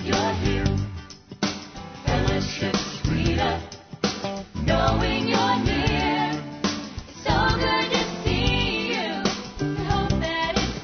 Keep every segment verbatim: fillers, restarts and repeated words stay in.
you're here. Fellowship sweeter, knowing you're near. So good to see you. We hope that it's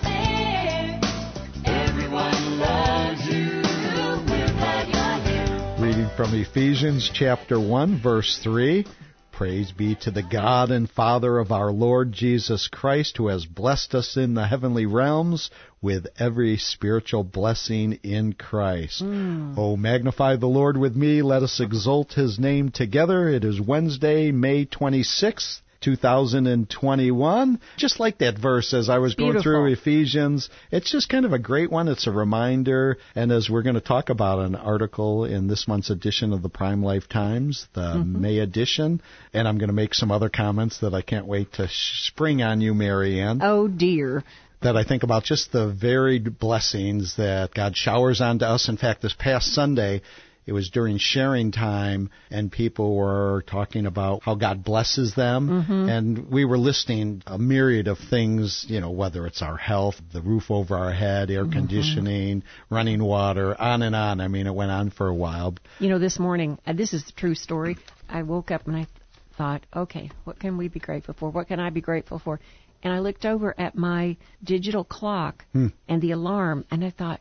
there. Everyone loves you. We're glad you're here. Reading from Ephesians chapter one, verse three. Praise be to the God and Father of our Lord Jesus Christ, who has blessed us in the heavenly realms with every spiritual blessing in Christ. Mm. Oh, magnify the Lord with me. Let us exalt his name together. It is Wednesday, May twenty-sixth. two thousand twenty-one. Just like that verse as I was going Beautiful. through Ephesians, it's just kind of a great one. It's a reminder. And as we're going to talk about an article in this month's edition of the Prime Life Times, the mm-hmm. May edition, and I'm going to make some other comments that I can't wait to spring on you, Mary Ann. Oh, dear. That I think about just the varied blessings that God showers onto us. In fact, this past Sunday, it was during sharing time, and people were talking about how God blesses them. Mm-hmm. And we were listing a myriad of things, you know, whether it's our health, the roof over our head, air mm-hmm. conditioning, running water, on and on. I mean, it went on for a while. You know, this morning, uh, this is the true story. I woke up and I thought, okay, what can we be grateful for? What can I be grateful for? And I looked over at my digital clock hmm. and the alarm, and I thought,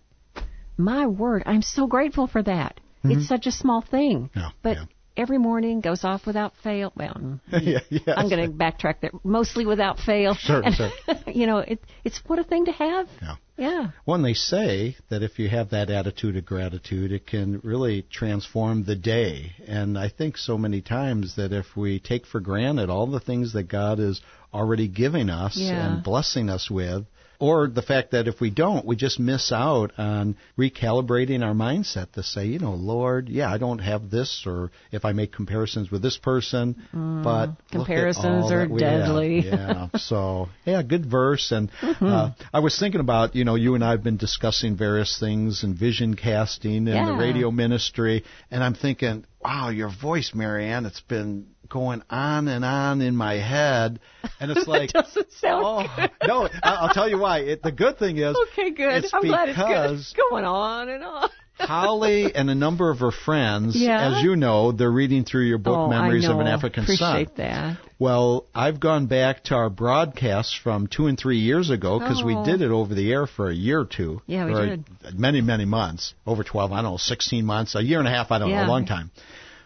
my word, I'm so grateful for that. Mm-hmm. It's such a small thing, yeah, but yeah. every morning goes off without fail. Well, yeah, yes. I'm going to backtrack there. Mostly without fail. Sure, and, sure. You know, it, it's what a thing to have. Yeah. Yeah. Well, and they say that if you have that attitude of gratitude, it can really transform the day. And I think so many times that if we take for granted all the things that God is already giving us yeah. and blessing us with, or the fact that if we don't, we just miss out on recalibrating our mindset to say, you know, Lord, yeah, I don't have this, or if I make comparisons with this person, mm, but comparisons look at all are that we deadly. have. Yeah, so, yeah, good verse. And mm-hmm. uh, I was thinking about, you know, you and I have been discussing various things and vision casting and yeah. the radio ministry, and I'm thinking, wow, your voice, Mary Ann, it's been going on and on in my head, and it's like, it doesn't sound oh, good. No, I'll tell you why. It, the good thing is, okay, good. It's I'm glad it's good. because Going on and on. Holly and a number of her friends, yeah. as you know, they're reading through your book, oh, Memories I know. of an African Appreciate Son. Appreciate that. Well, I've gone back to our broadcasts from two and three years ago because oh. we did it over the air for a year or two. Yeah, we or did. Many, many months. Over twelve, I don't know, sixteen months, a year and a half, I don't yeah. know, a long time.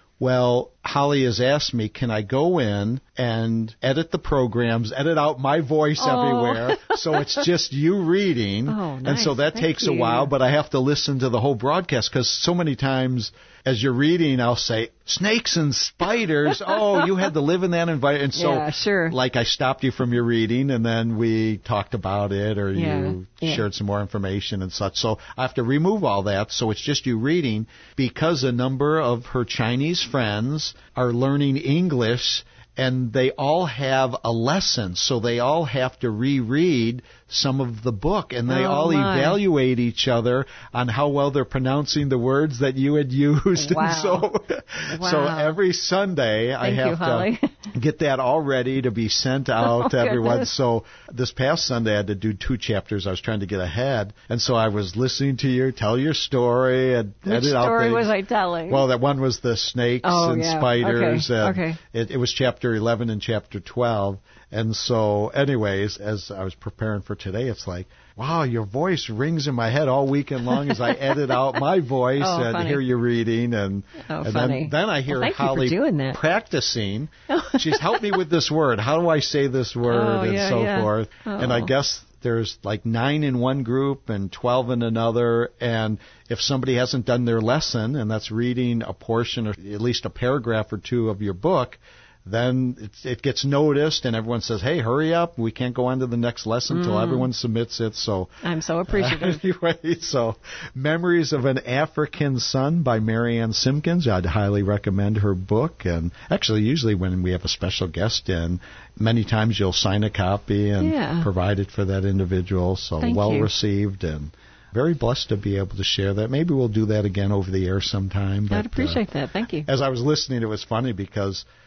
Well, Holly has asked me, can I go in and edit the programs, edit out my voice oh. everywhere, so it's just you reading. Oh, nice. And so that Thank takes you. a while, but I have to listen to the whole broadcast because so many times as you're reading, I'll say, snakes and spiders. Oh, you had to live in that environment. And so, yeah, sure. like, I stopped you from your reading, and then we talked about it, or yeah. you yeah. shared some more information and such. So I have to remove all that, so it's just you reading, because a number of her Chinese friends are learning English, and they all have a lesson, so they all have to reread some of the book, and they oh, all my. evaluate each other on how well they're pronouncing the words that you had used. Wow. And so, wow. so every Sunday Thank I have you, Holly. to get that all ready to be sent out oh, to everyone. Goodness. So this past Sunday I had to do two chapters. I was trying to get ahead, and so I was listening to you tell your story and Which edit out story things. was I telling? Well, that one was the snakes oh, and yeah. spiders. Okay. And okay. It, it was chapter eleven and chapter twelve. And so, anyways, as I was preparing for today, it's like, wow, your voice rings in my head all weekend long as I edit out my voice oh, and funny. hear you reading. And, oh, and funny. then, then I hear well, thank Holly you for doing that. practicing. She's helped me with this word. How do I say this word oh, and yeah, so yeah. forth. Oh. And I guess there's like nine in one group and twelve in another. And if somebody hasn't done their lesson, and that's reading a portion or at least a paragraph or two of your book, then it's, it gets noticed, and everyone says, hey, hurry up. We can't go on to the next lesson until mm. everyone submits it. So I'm so appreciative. Uh, anyway, so Memories of an African Son by Mary Ann Simpkins. I'd highly recommend her book. And actually, usually when we have a special guest in, many times you'll sign a copy and yeah. provide it for that individual. So Thank well you. received, and very blessed to be able to share that. Maybe we'll do that again over the air sometime. But, I'd appreciate uh, that. Thank you. As I was listening, it was funny because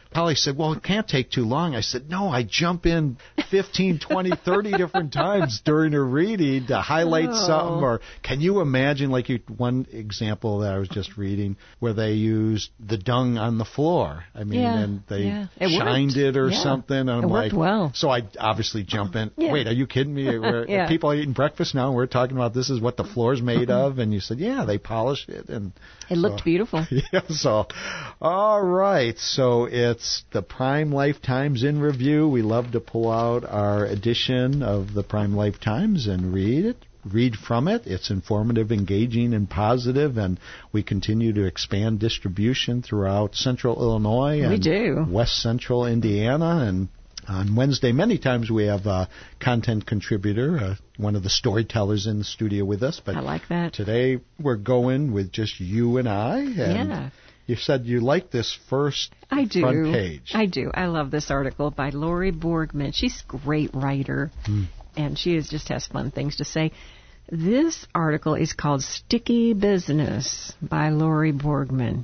Polly said, well, it can't take too long. I said, no, I jump in fifteen, twenty, thirty different times during a reading to highlight Oh. something. Or can you imagine, like you, one example that I was just reading, where they used the dung on the floor. I mean, Yeah, and they yeah. It shined worked. it or Yeah. something. And I'm It worked like, well. so I obviously jump in. Yeah. Wait, are you kidding me? We're, Yeah. People are eating breakfast now, and we're talking about this is what the floor's made of. And you said, yeah, they polish it. And It looked so- beautiful. Yeah, so, all right. So it's the Prime Lifetimes in Review. We love to pull out our edition of the Prime Lifetimes and read it, read from it. It's informative, engaging, and positive, and we continue to expand distribution throughout Central Illinois and We do. West Central Indiana. And on Wednesday, many times we have a content contributor, uh, one of the storytellers in the studio with us. But I like that. today we're going with just you and I. And Yeah. you said you like this first I do. front page. I do. I love this article by Lori Borgman. She's a great writer, Hmm. and she is, just has fun things to say. This article is called Sticky Business by Lori Borgman.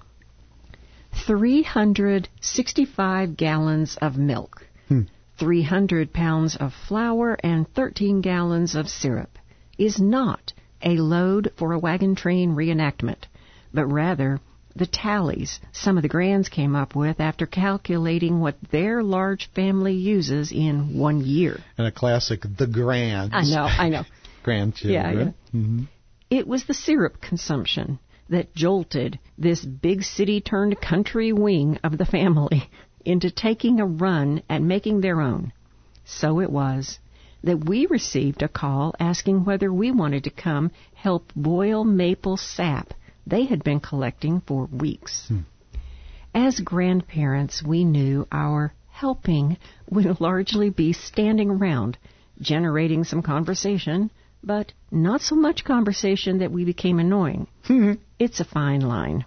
three hundred sixty-five gallons of milk, Hmm. three hundred pounds of flour, and thirteen gallons of syrup is not a load for a wagon train reenactment, but rather the tallies some of the Grands came up with after calculating what their large family uses in one year. And a classic, The Grands. I know, I know. Grandchildren. Yeah, yeah. hmm It was the syrup consumption that jolted this big city-turned-country wing of the family into taking a run at making their own. So it was that we received a call asking whether we wanted to come help boil maple sap they had been collecting for weeks. Hmm. As grandparents, we knew our helping would largely be standing around, generating some conversation, but not so much conversation that we became annoying. It's a fine line.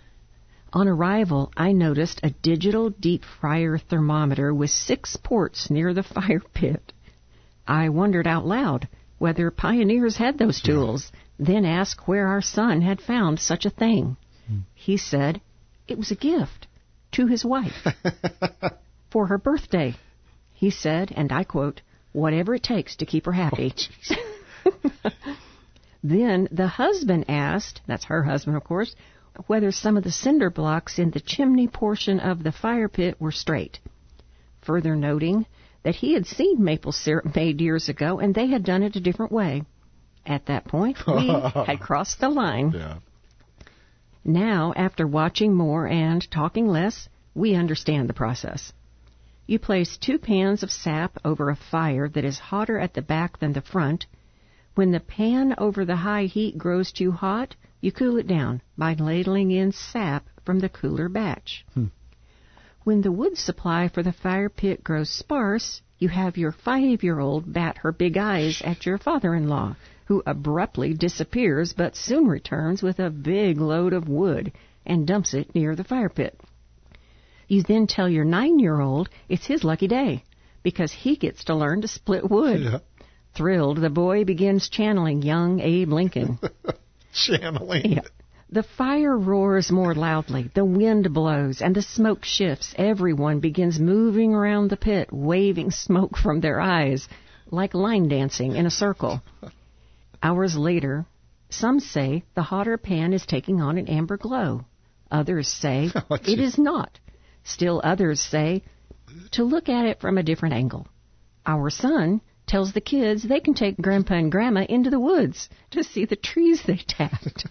On arrival, I noticed a digital deep fryer thermometer with six ports near the fire pit. I wondered out loud whether pioneers had those tools, then asked where our son had found such a thing. He said it was a gift to his wife for her birthday. He said, and I quote, "Whatever it takes to keep her happy." Then the husband asked, that's her husband, of course, whether some of the cinder blocks in the chimney portion of the fire pit were straight, further noting that he had seen maple syrup made years ago and they had done it a different way. At that point, we had crossed the line. Yeah. Now, after watching more and talking less, we understand the process. You place two pans of sap over a fire that is hotter at the back than the front. When the pan over the high heat grows too hot, you cool it down by ladling in sap from the cooler batch. Hmm. When the wood supply for the fire pit grows sparse, you have your five-year-old bat her big eyes at your father-in-law, who abruptly disappears but soon returns with a big load of wood and dumps it near the fire pit. You then tell your nine-year-old it's his lucky day because he gets to learn to split wood. Yeah. Thrilled, the boy begins channeling young Abe Lincoln. Channeling. Yeah. The fire roars more loudly, the wind blows, and the smoke shifts. Everyone begins moving around the pit, waving smoke from their eyes, like line dancing in a circle. Hours later, some say the hotter pan is taking on an amber glow. Others say Oh, it geez. is not. Still others say to look at it from a different angle. Our son tells the kids they can take Grandpa and Grandma into the woods to see the trees they tapped.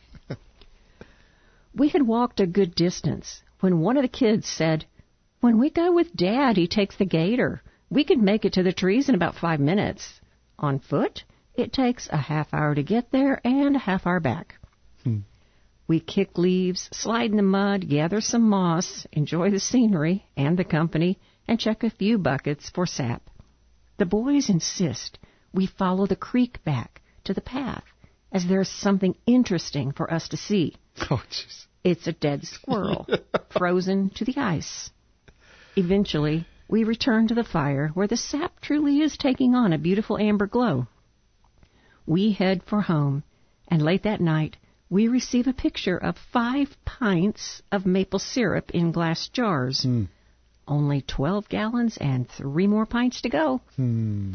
We had walked a good distance when one of the kids said, "When we go with Dad, he takes the gator. We could make it to the trees in about five minutes. On foot, it takes a half hour to get there and a half hour back." Hmm. We kick leaves, slide in the mud, gather some moss, enjoy the scenery and the company, and check a few buckets for sap. The boys insist we follow the creek back to the path, as there's something interesting for us to see. Oh, jeez. It's a dead squirrel, frozen to the ice. Eventually, we return to the fire, where the sap truly is taking on a beautiful amber glow. We head for home, and late that night, we receive a picture of five pints of maple syrup in glass jars. Mm. Only twelve gallons and three more pints to go. Hmm.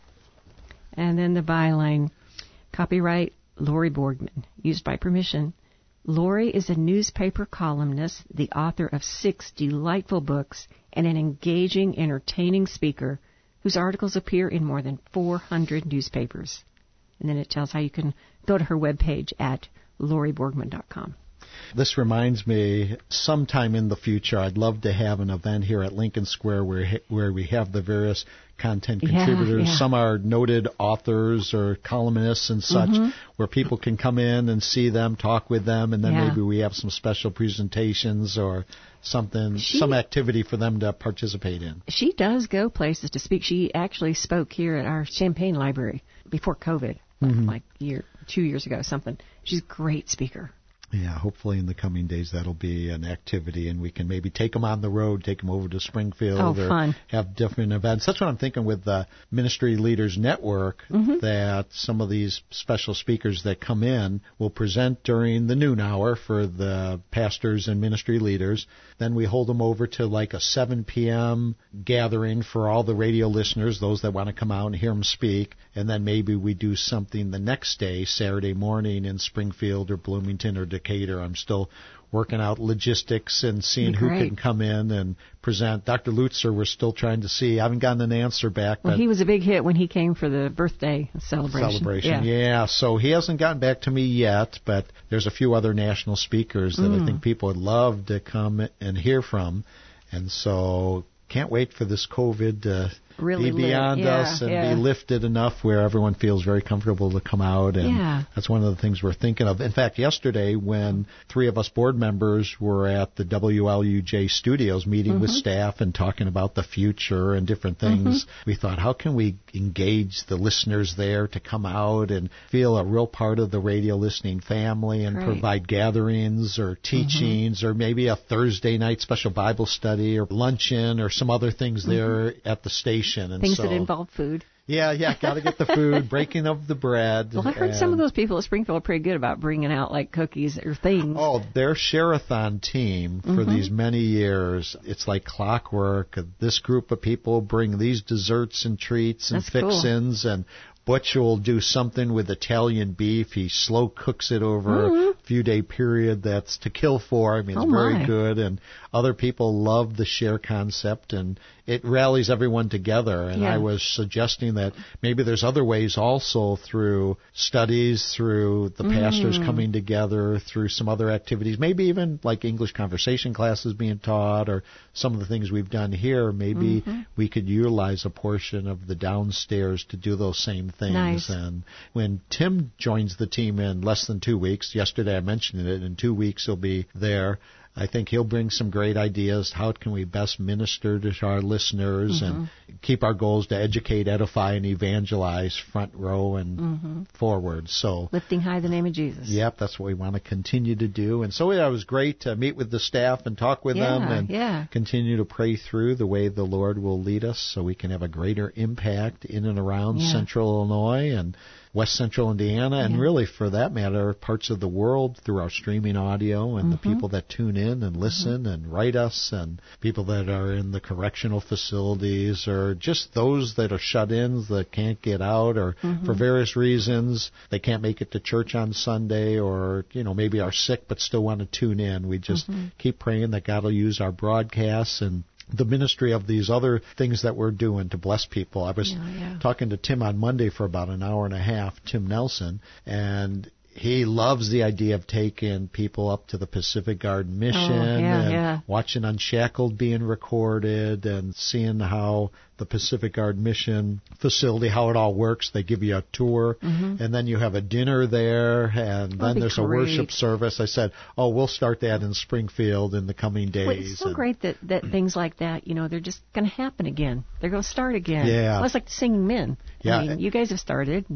And then the byline, copyright Lori Borgman, used by permission. Lori is a newspaper columnist, the author of six delightful books, and an engaging, entertaining speaker whose articles appear in more than four hundred newspapers. And then it tells how you can go to her webpage at lori borgman dot com. This reminds me, sometime in the future, I'd love to have an event here at Lincoln Square where where we have the various content Yeah, contributors. yeah. Some are noted authors or columnists and such, Mhm. where people can come in and see them, talk with them, and then Yeah. maybe we have some special presentations or something, She- some activity for them to participate in. She does go places to speak. She actually spoke here at our Champaign Library before COVID, like, Mhm. like year, two years ago, something. She's a great speaker. Yeah, hopefully in the coming days that'll be an activity, and we can maybe take them on the road, take them over to Springfield, Oh, or fun. have different events. That's what I'm thinking with the Ministry Leaders Network, Mhm. that some of these special speakers that come in will present during the noon hour for the pastors and ministry leaders. Then we hold them over to like a seven p.m. gathering for all the radio listeners, those that want to come out and hear them speak. And then maybe we do something the next day, Saturday morning in Springfield or Bloomington or Decatur. I'm still working out logistics and seeing Be who great. can come in and present. Doctor Lutzer, we're still trying to see. I haven't gotten an answer back. Well, but he was a big hit when he came for the birthday celebration. celebration. Yeah. Yeah, so he hasn't gotten back to me yet, but there's a few other national speakers that Mm. I think people would love to come and hear from. And so can't wait for this COVID to Really be lit. beyond Yeah, us and yeah. be lifted enough where everyone feels very comfortable to come out. And Yeah. that's one of the things we're thinking of. In fact, yesterday when three of us board members were at the W L U J studios meeting with Mhm. staff and talking about the future and different things, we thought, how can we engage the listeners there to come out and feel a real part of the radio listening family and Right. provide gatherings or teachings or maybe a Thursday night special Bible study or luncheon or some other things there at the station. And Things so, that involve food. yeah, yeah, got to get the food, breaking of the bread. Well, I heard some of and- those people at Springfield are pretty good about bringing out like cookies or things. Oh, their Share-a-thon team for Mhm. these many years, it's like clockwork. This group of people bring these desserts and treats and That's cool. fixins, and Butch will do something with Italian beef. He slow cooks it over Mhm. a few day period that's to kill for. I mean, it's Oh, very my. good, and other people love the share concept, and it rallies everyone together. And Yeah. I was suggesting that maybe there's other ways also through studies, through the pastors Mm. coming together, through some other activities, maybe even like English conversation classes being taught, or some of the things we've done here. Maybe Mhm. we could utilize a portion of the downstairs to do those same things. Nice. And when Tim joins the team in less than two weeks, yesterday I mentioned it, in two weeks he'll be there. I think he'll bring some great ideas. How can we best minister to our listeners and keep our goals to educate, edify, and evangelize front row and Mhm. forward. So, Lifting high the name of Jesus. yep, that's what we want to continue to do. And so yeah, it was great to meet with the staff and talk with Yeah, them and yeah. continue to pray through the way the Lord will lead us so we can have a greater impact in and around Yeah. Central Illinois and West Central Indiana, and Yeah. really, for that matter, parts of the world through our streaming audio and the Mhm. people that tune in and listen and write us, and people that are in the correctional facilities, or just those that are shut-ins that can't get out, or Mhm. for various reasons they can't make it to church on Sunday, or you know maybe are sick but still want to tune in. We just Mhm. keep praying that God will use our broadcasts and the ministry of these other things that we're doing to bless people. I was Yeah, yeah. talking to Tim on Monday for about an hour and a half, Tim Nelson, and he loves the idea of taking people up to the Pacific Garden Mission Oh, yeah, and yeah. watching Unshackled being recorded and seeing how the Pacific Garden Mission facility, how it all works. They give you a tour, Mhm. and then you have a dinner there, and then be there's a great. worship service. I said, oh, we'll start that in Springfield in the coming days. Well, it's so And- great that, that things like that, you know, they're just going to happen again. They're going to start again. Yeah. Well, it's like the Singing Men. Yeah. I mean, you guys have started. And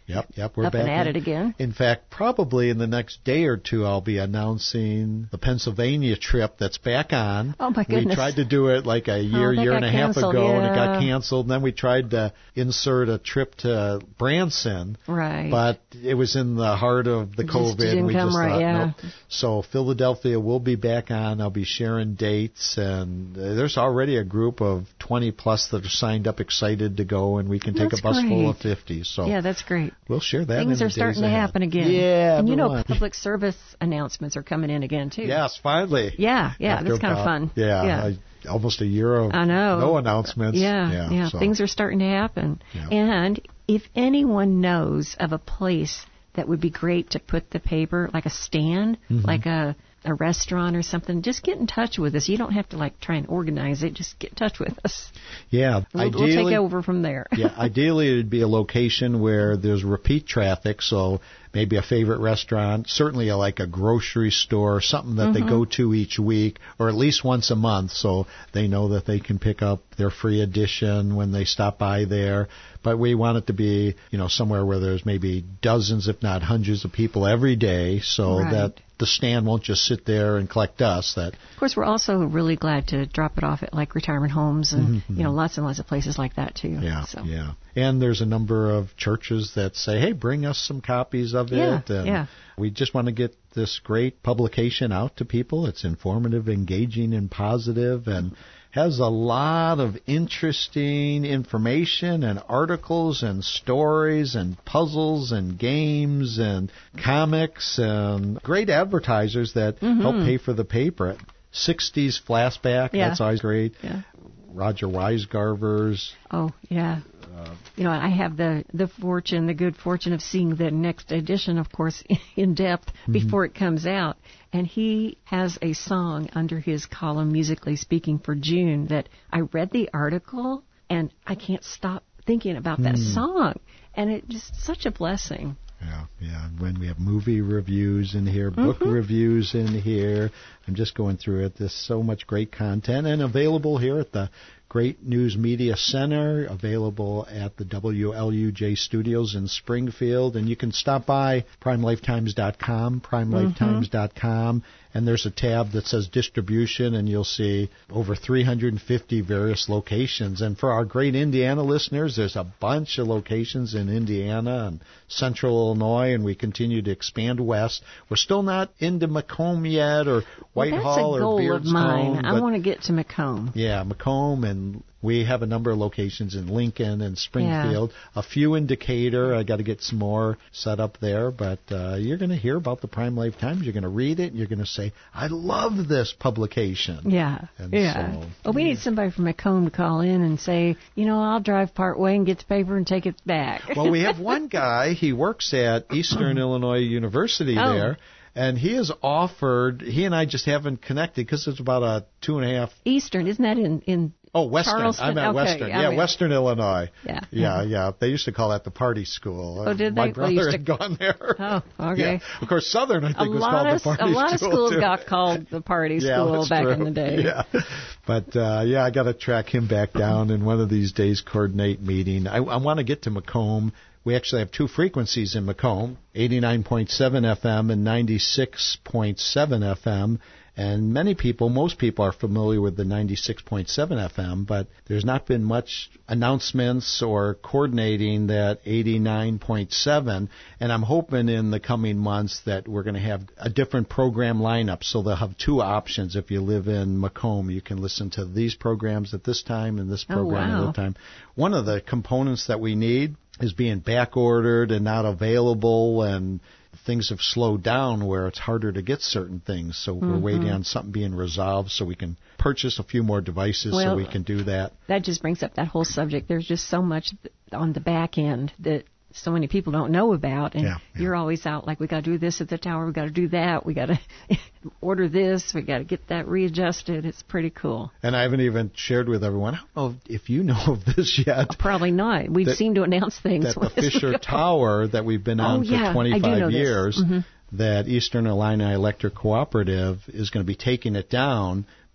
Yep, yep, we're up back and at in. it again. In fact, probably in the next day or two, I'll be announcing the Pennsylvania trip that's back on. Oh, my We goodness. tried to do it like a year, Oh, that year and got a half canceled, ago, and it got yeah. canceled. And then we tried to insert a trip to Branson. Right. But it was in the heart of the It just COVID. didn't we come just right, thought, yeah. nope. So Philadelphia will be back on. I'll be sharing dates, and uh, there's already a group of twenty plus that are signed up, excited to go, and we can take That's a bus full great. of fifty. So Yeah, that's great. we'll share that. Things in are the starting days to ahead. happen again. Yeah, And you know, everyone. public service announcements are coming in again, too. Yes, finally. Yeah, yeah, After that's kind of about- fun. Yeah, Yeah. I- almost a year of I know. no announcements. Yeah, yeah. yeah. so. Things are starting to happen. Yeah. And if anyone knows of a place that would be great to put the paper, like a stand, Mm-hmm. like a a restaurant or something, just get in touch with us. You don't have to like try and organize it. Just get in touch with us. Yeah, We'll, ideally, we'll take over from there. yeah, ideally it'd be a location where there's repeat traffic, so maybe a favorite restaurant, certainly a, like a grocery store, something that Mm-hmm. they go to each week or at least once a month, so they know that they can pick up their free edition when they stop by there. But we want it to be, you know, somewhere where there's maybe dozens, if not hundreds of people every day, so Right. that the stand won't just sit there and collect dust. That Of course, we're also really glad to drop it off at like retirement homes and Mm-hmm. you know lots and lots of places like that too. Yeah, So. yeah. And there's a number of churches that say, hey, bring us some copies of Yeah, it. And yeah. we just want to get this great publication out to people. It's informative, engaging, and positive, and has a lot of interesting information and articles and stories and puzzles and games and comics and great advertisers that help pay for the paper. sixties flashback, Yeah. that's always great. Yeah. Roger Weisgarver's. Oh, yeah. You know, I have the, the fortune, the good fortune of seeing the next edition, of course, in depth before it comes out. And he has a song under his column, Musically Speaking, for June that I read the article and I can't stop thinking about that song. And it just such a blessing. Yeah, yeah. And when we have movie reviews in here, book reviews in here, I'm just going through it. There's so much great content and available here at the Great News Media Center, available at the W L U J Studios in Springfield. And you can stop by prime lifetimes dot com, prime lifetimes dot com, and there's a tab that says distribution, and you'll see over three hundred fifty various locations. And for our great Indiana listeners, there's a bunch of locations in Indiana and central Illinois, and we continue to expand west. We're still not into Macomb yet, or Whitehall, Well, that's a goal or of mine. Beardstone. I but- want to get to Macomb. yeah, Macomb, and we have a number of locations in Lincoln and Springfield. A few in Decatur. I got to get some more set up there, but uh, you're going to hear about the Prime Life Times. You're going to read it, and you're going to say, "I love this publication." Yeah, And yeah. so, well, we need somebody from Macomb to call in and say, you know, I'll drive part way and get the paper and take it back. Well, we have one guy. He works at Eastern Illinois University Oh. there. And he has offered, he and I just haven't connected because it's about a two and a half. Eastern, isn't that in, in Oh, Western. Charleston? I'm at Okay, Western. I Yeah, mean- Western Illinois. Yeah. Yeah, yeah. They used to call that the party school. Oh, did My they? brother Well, used had to- gone there. Oh, okay. Yeah. Of course, Southern, I a think, was lot called of the party a lot of school, schools too. got called the party Yeah, school that's back true. in the day. Yeah. But, uh, yeah, I got to track him back down and one of these days coordinate meeting. I, I want to get to Macomb. We actually have two frequencies in Macomb, eighty-nine point seven F M and ninety-six point seven F M. And many people, most people are familiar with the ninety-six point seven F M, but there's not been much announcements or coordinating that eighty-nine point seven. And I'm hoping in the coming months that we're going to have a different program lineup. So they'll have two options. If you live in Macomb, you can listen to these programs at this time and this Oh, program wow. at that time. One of the components that we need is being back ordered and not available, and things have slowed down where it's harder to get certain things. So we're Mm-hmm. waiting on something being resolved so we can purchase a few more devices so Well, we can do that. That just brings up that whole subject. There's just so much on the back end that so many people don't know about, and Yeah, yeah. you're always out like, we got to do this at the tower, we got to do that, we got to order this, we got to get that readjusted. It's pretty cool. And I haven't even shared with everyone. I don't know if you know of this yet. Probably not. We That- seem to announce things. That the as we Fisher go. Tower that we've been on Oh, yeah, I for do know twenty-five this. years, Mhm. that Eastern Illini Electric Cooperative is going to be taking it down,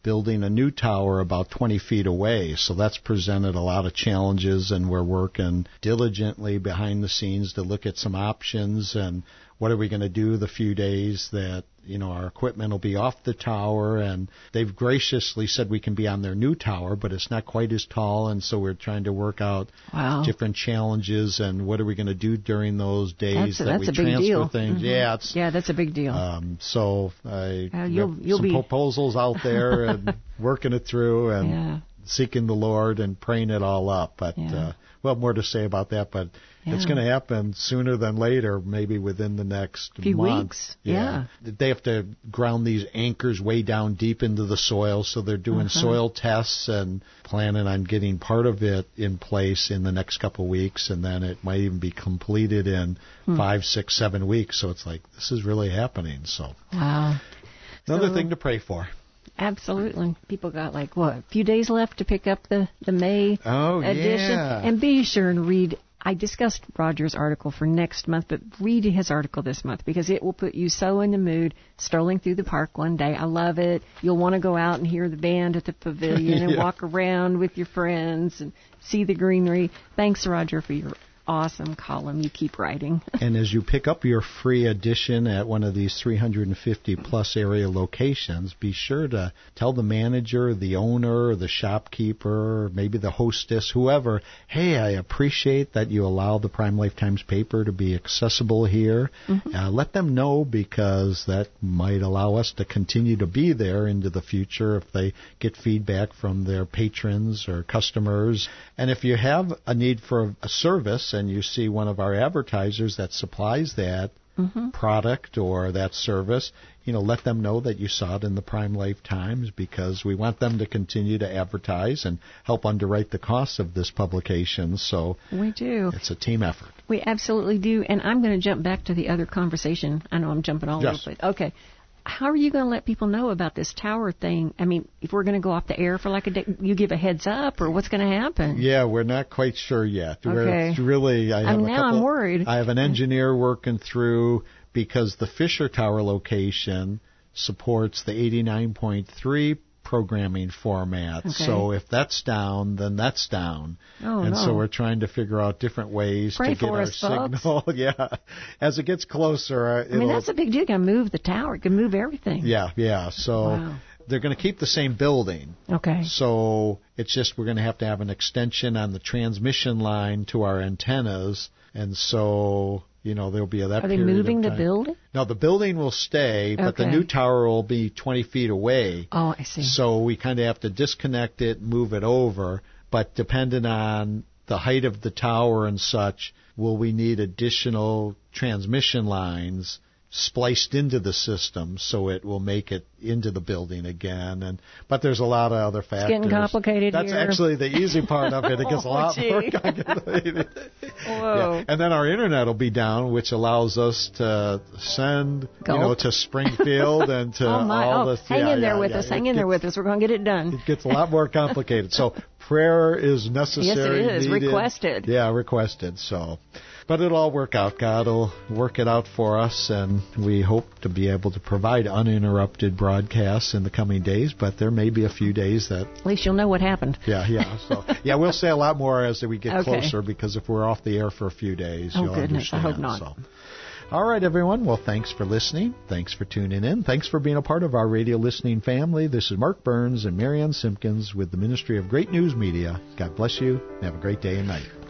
building a new tower about twenty feet away. So that's presented a lot of challenges, and we're working diligently behind the scenes to look at some options and what are we going to do the few days that, you know, our equipment will be off the tower. And they've graciously said we can be on their new tower, but it's not quite as tall. And so we're trying to work out Wow. different challenges and what are we going to do during those days That's a- that that's we a big transfer deal. things. Mhm. Yeah, it's Yeah, that's a big deal. um, so I Uh, have you'll- you'll some be- proposals out there and working it through and Yeah. seeking the Lord and praying it all up. But Yeah. uh, we'll have more to say about that. But it's Yeah. going to happen sooner than later, maybe within the next Few month. weeks. Yeah. They have to ground these anchors way down deep into the soil, so they're doing Uh-huh. soil tests and planning on getting part of it in place in the next couple of weeks, and then it might even be completed in Hmm. five, six, seven weeks. So it's like, this is really happening. So Wow. another So- thing to pray for. Absolutely. People got like, what, a few days left to pick up the, the May Oh, edition. yeah. And be sure and read. I discussed Roger's article for next month, but read his article this month because it will put you so in the mood strolling through the park one day. I love it. You'll want to go out and hear the band at the pavilion and Yeah. walk around with your friends and see the greenery. Thanks, Roger, for your awesome column. You keep writing. And as you pick up your free edition at one of these three hundred fifty plus area locations, be sure to tell the manager, the owner, the shopkeeper, maybe the hostess, whoever, hey, I appreciate that you allow the Prime Life Times paper to be accessible here. Mm-hmm. Uh, let them know, because that might allow us to continue to be there into the future if they get feedback from their patrons or customers. And if you have a need for a service and you see one of our advertisers that supplies that mm-hmm. product or that service, you know, let them know that you saw it in the Prime Life Times, because we want them to continue to advertise and help underwrite the costs of this publication. So We do. it's a team effort. We absolutely do. And I'm going to jump back to the other conversation. I know I'm jumping all Yes. over the place. Okay. How are you going to let people know about this tower thing? I mean, if we're going to go off the air for like a day, you give a heads up, or what's going to happen? Yeah, we're not quite sure yet. Okay. We're it's really, I have I mean, a now couple, I'm worried. I have an engineer working through, because the Fisher Tower location supports the eighty-nine point three programming format. Okay. So if that's down, then that's down. Oh, and no. so we're trying to figure out different ways Pray to get for our us, folks. signal. Yeah. As it gets closer, uh, I mean, it'll- that's a big deal. You can move the tower. It can move everything. yeah, yeah. So Wow. they're going to keep the same building. Okay. So it's just we're going to have to have an extension on the transmission line to our antennas, and so, you know, there'll be a that Are they period of moving the time. building? No, the building will stay, but the Okay. new tower will be twenty feet away. Oh, I see. So we kind of have to disconnect it, move it over, but depending on the height of the tower and such, will we need additional transmission lines spliced into the system so it will make it into the building again. And but there's a lot of other factors. getting complicated That's here. actually the easy part of it. It gets a Oh, lot gee. more complicated. Whoa. Yeah. And then our internet will be down, which allows us to send, Gulp. you know, to Springfield and to Oh, my. all Oh, the... hang yeah, in there yeah, with yeah. us. Hang It in there gets- with us. We're going to get it done. It gets a lot more complicated. So prayer is necessary. Yes, it is. needed. Requested. Yeah, requested. So, but it'll all work out. God will work it out for us, and we hope to be able to provide uninterrupted broadcasts in the coming days. But there may be a few days that, At least you'll know what happened. yeah, yeah. So, yeah, we'll say a lot more as we get Okay. closer, because if we're off the air for a few days, Oh, you'll goodness, I understand. hope not. So. All right, everyone. Well, thanks for listening. Thanks for tuning in. Thanks for being a part of our radio listening family. This is Mark Burns and Marianne Simpkins with the Ministry of Great News Media. God bless you, and have a great day and night.